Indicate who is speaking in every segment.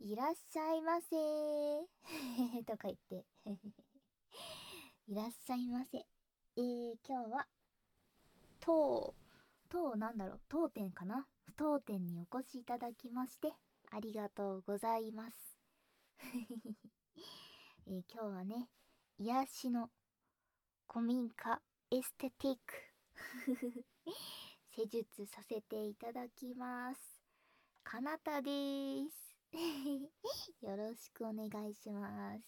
Speaker 1: いらっしゃいませとか言っていらっしゃいませ。今日は当なんだろう、当店かな、当店にお越しいただきましてありがとうございます。今日はね、癒しの古民家エステティック施術させていただきます。かなたでーす。よろしくお願いします。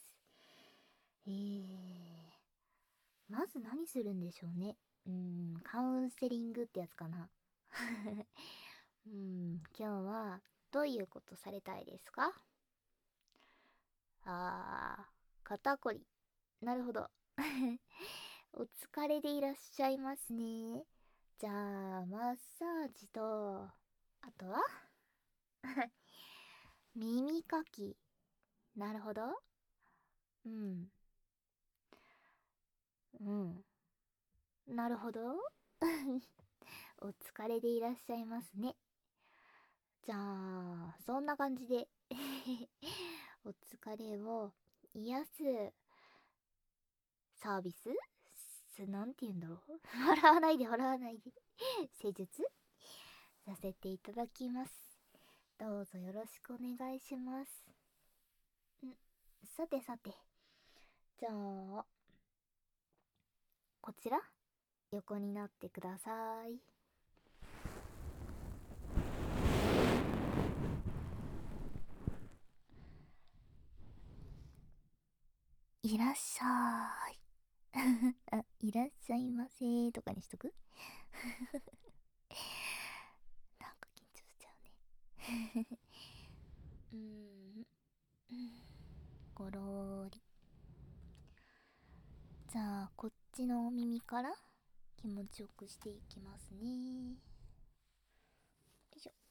Speaker 1: まず何するんでしょうね。カウンセリングってやつかな。今日はどういうことされたいですか？肩こり。なるほど。お疲れでいらっしゃいますね。じゃあ、マッサージと、あとは耳かき。なるほど。うん。うん。なるほど。お疲れでいらっしゃいますね。じゃあ、そんな感じでお疲れを癒すサービスなんて言うんだろう。笑わないで笑わないで施術させていただきます。どうぞよろしくお願いします。さてさて、じゃあ、こちら横になってください。いらっしゃーい。いらっしゃいませーとかにしとく。なんか緊張しちゃうね。うーん、ごろーり。じゃあ、こっちのお耳から気持ちよくしていきますね。よいしょ。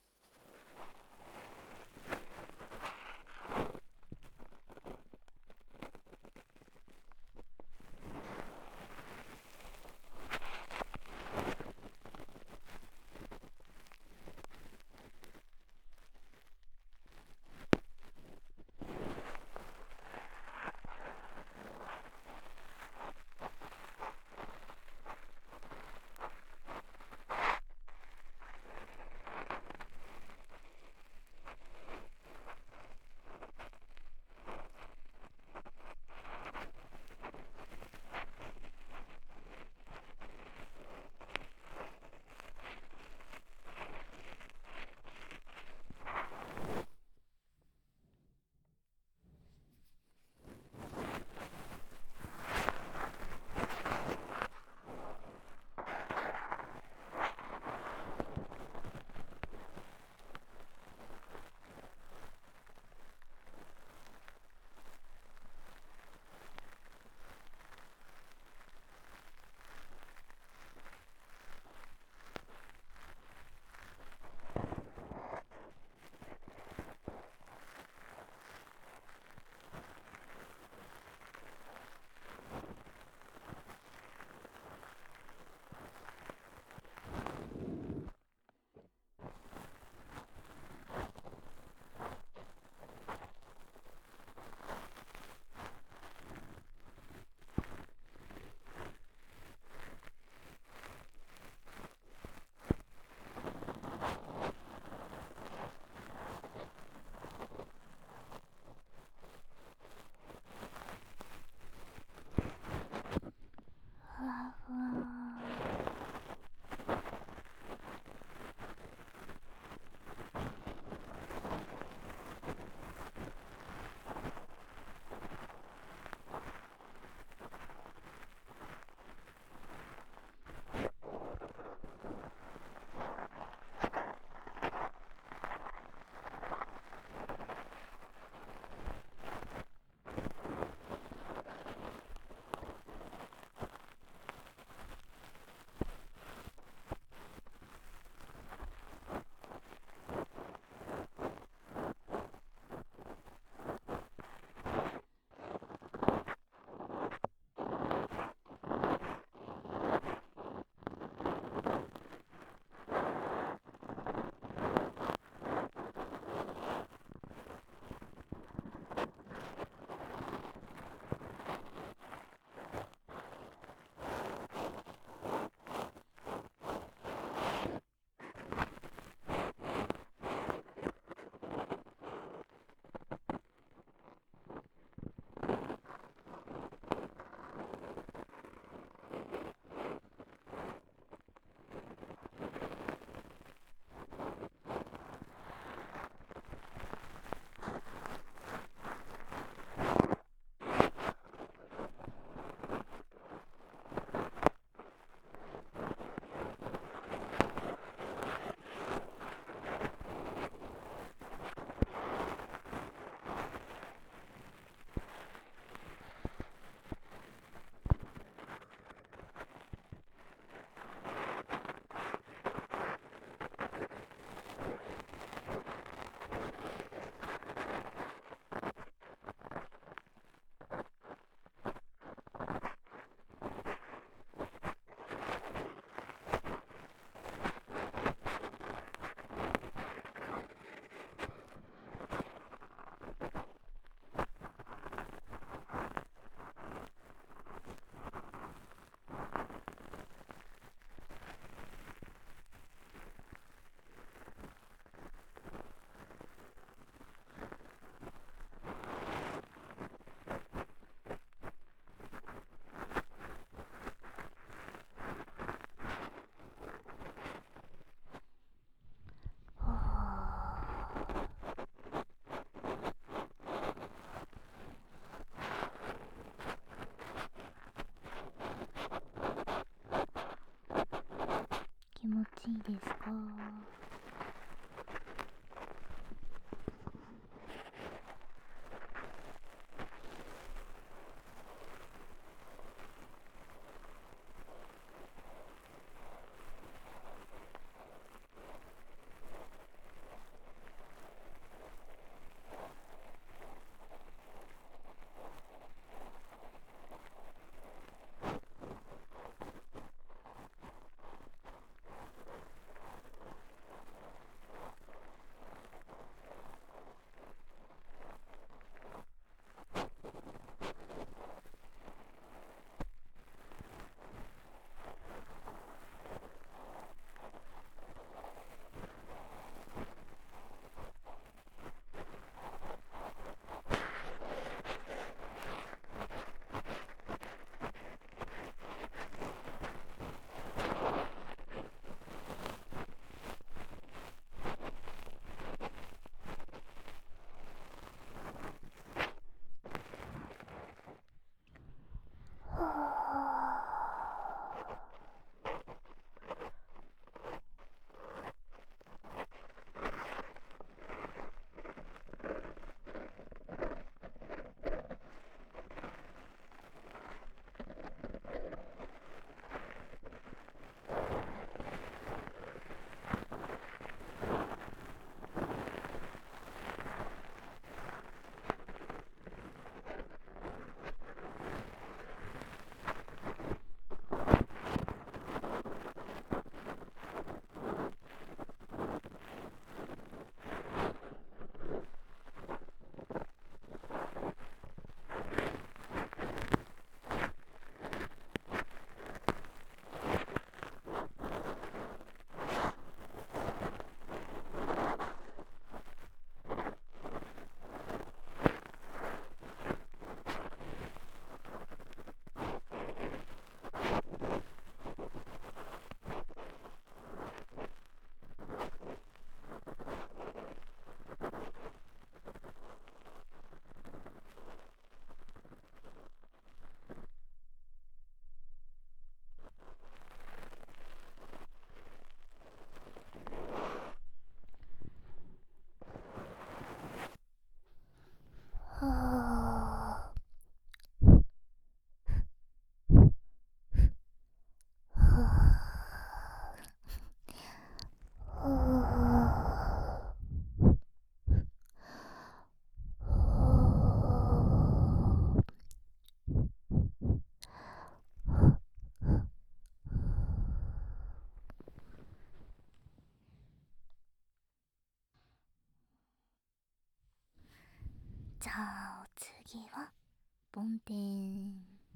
Speaker 1: じゃあお次は梵天。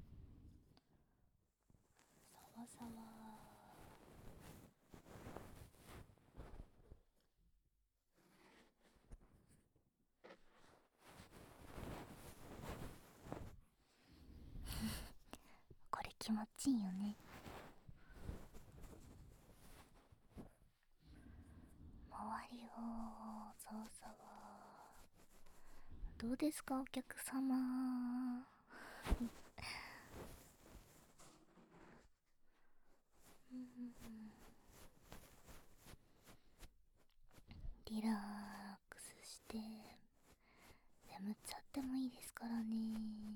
Speaker 1: さわさわ。これ気持ちいいよね。周りをざわざわ。どうですかお客様。リラックスして眠っちゃってもいいですからね。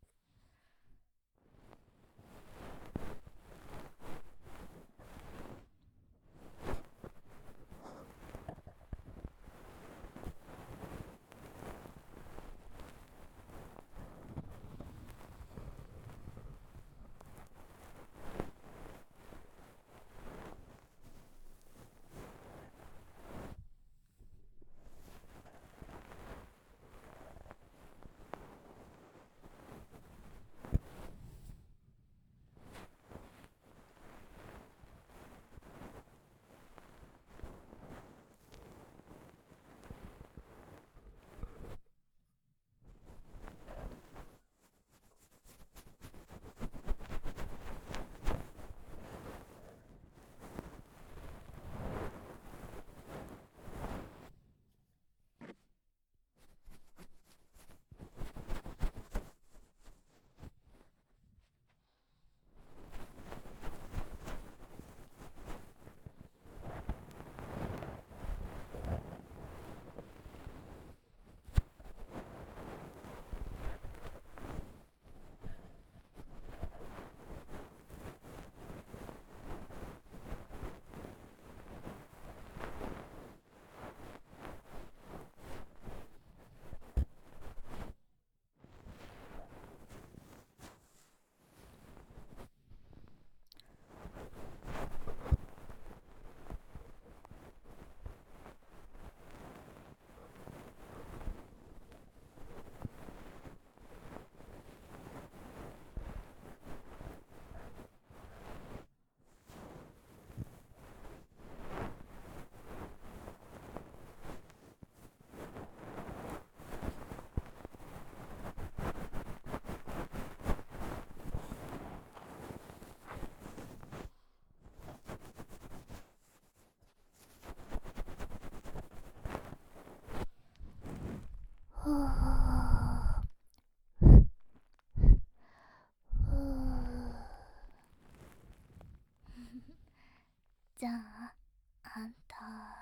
Speaker 1: ふぅふぅ。じゃあ反対。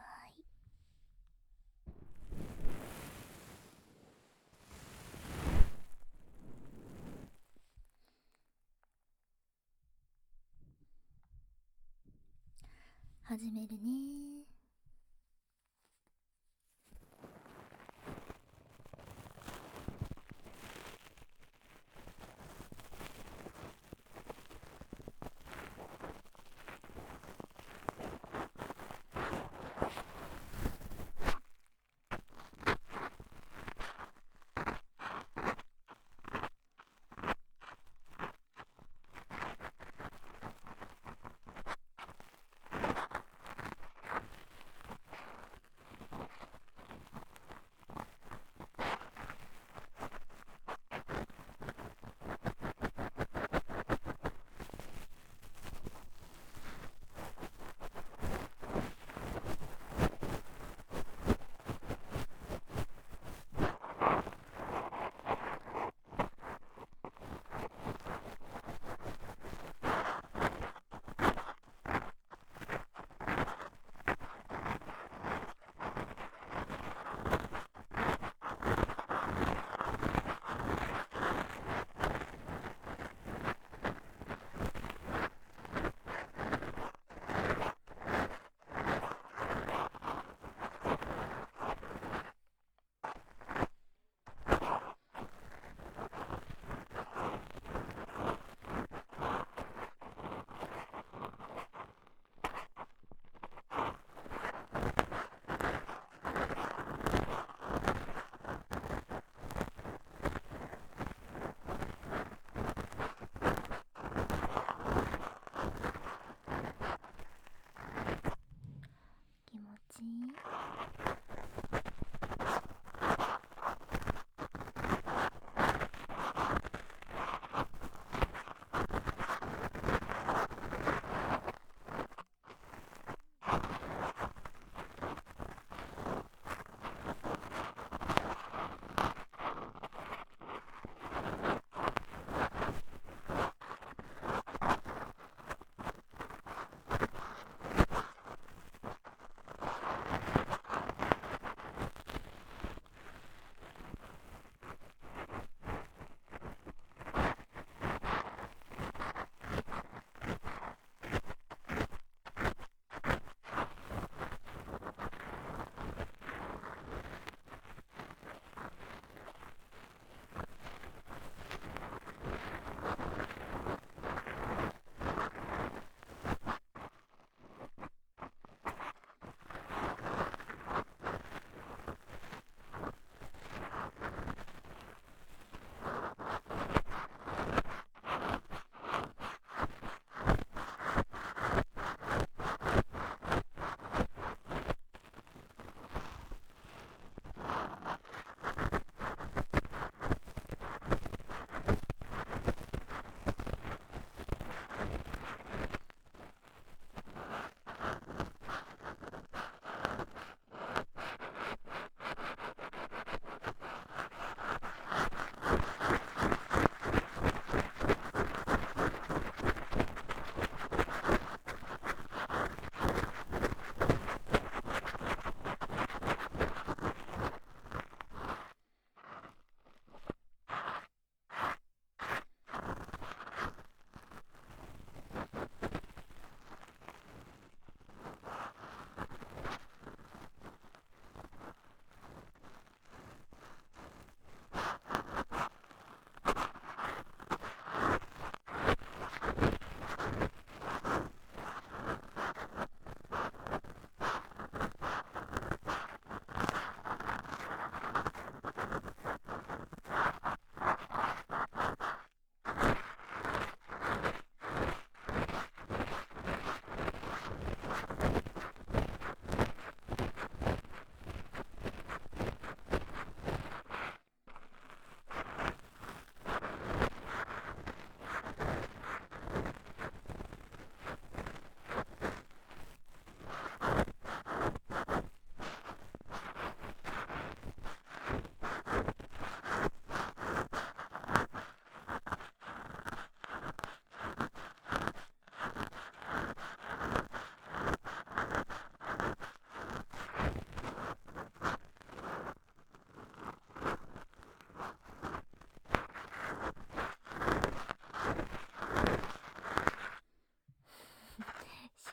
Speaker 1: 始めるね。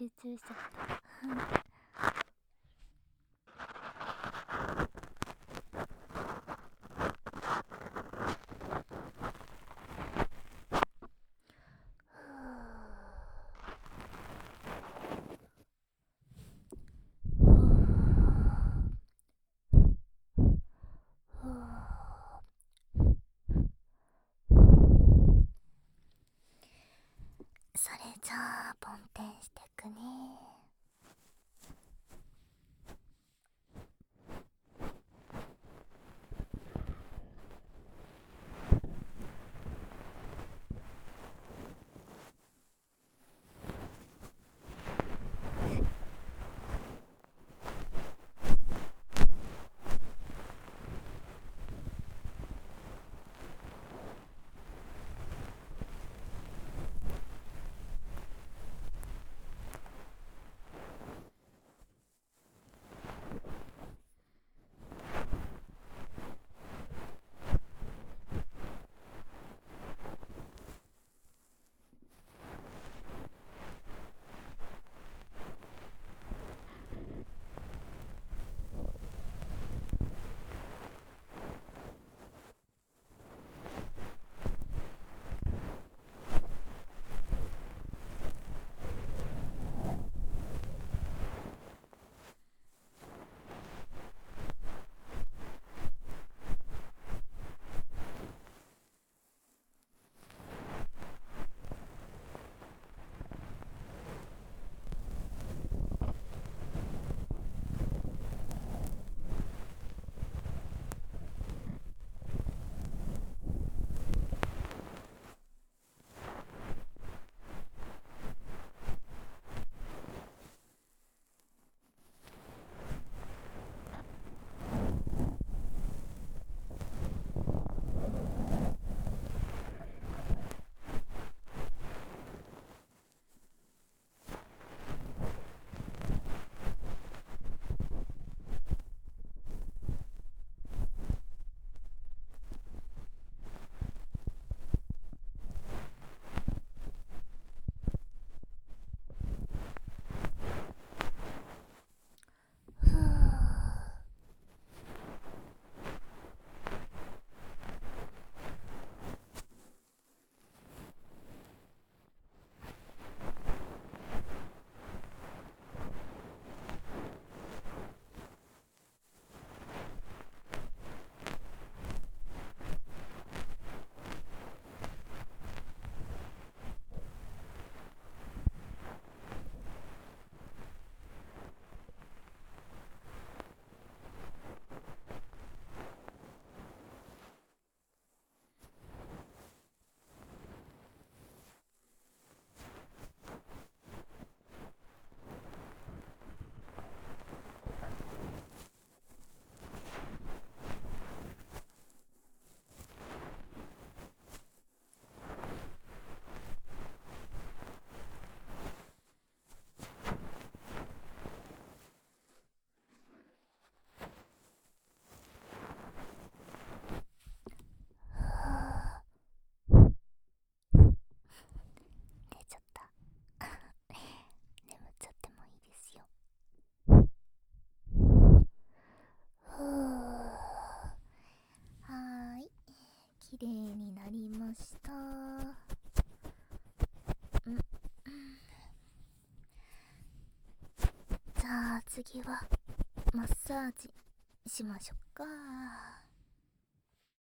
Speaker 1: 集中しちゃった。それじゃあポンテンしてくね。ふう。出ちゃった。眠っちゃってもいいですよ。ふう。はーい、きれいになりました。じゃあ次はマッサージしましょうか。